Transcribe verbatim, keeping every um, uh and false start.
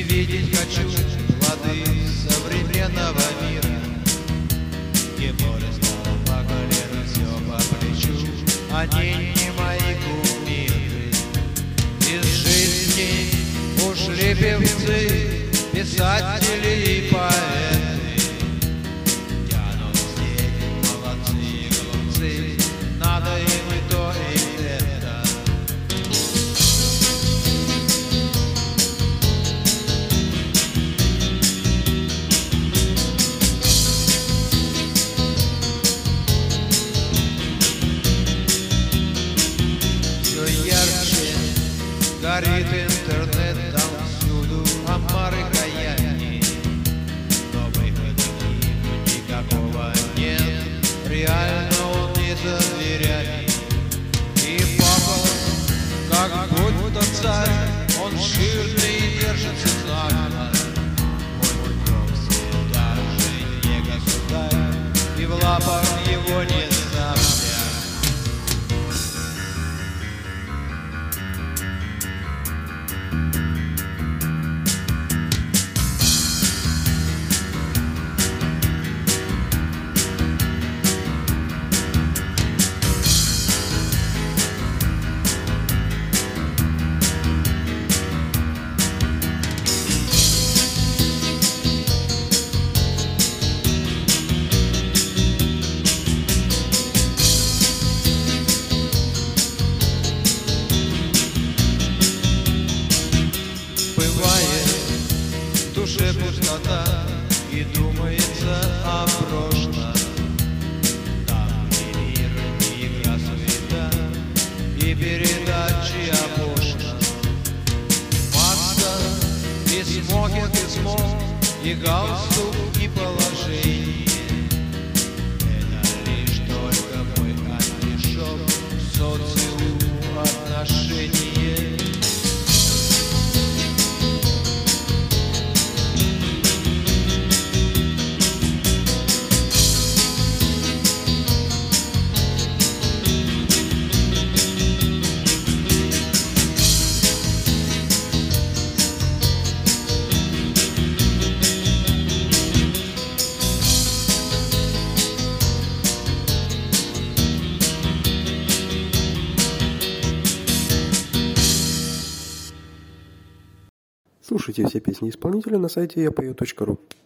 видеть хочу плоды современного мира, где море стало по колено, все по плечу. Они не мои кумиры. Из жизни ушли певцы, писатели и поэты. Тянут снег молодцы и глупцы, надо им и то, и это. Все ярче горит интернет, там всюду омары каяния, но выхода к нему никакого нет, реально он не за дверями. И папа, как будто царь, он жирный и держится знатно. Мой вовсе даже не государь, и в лапах его не сдамся. В душе пустота, и думается о прошлом. Там и мир, и игра, суета, и передачи о пошлом. Маска, и смокинг, и смог, и галстук, и положение. Это лишь только мой антишок в социуму отношения. Слушайте все песни исполнителя на сайте я пою точка ру.